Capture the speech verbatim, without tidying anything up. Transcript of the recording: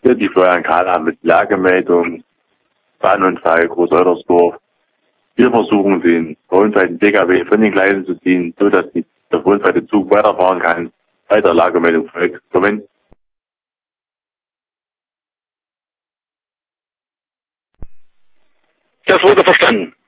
Hier die Florian Kahler mit Lagemeldung, Bahnunfall Groß-Eutersdorf. Wir versuchen den verunfallten P K W von den Gleisen zu ziehen, so dass die, der verunfallte Zug weiterfahren kann. Weiter Lagemeldung folgt. Moment. Das wurde verstanden.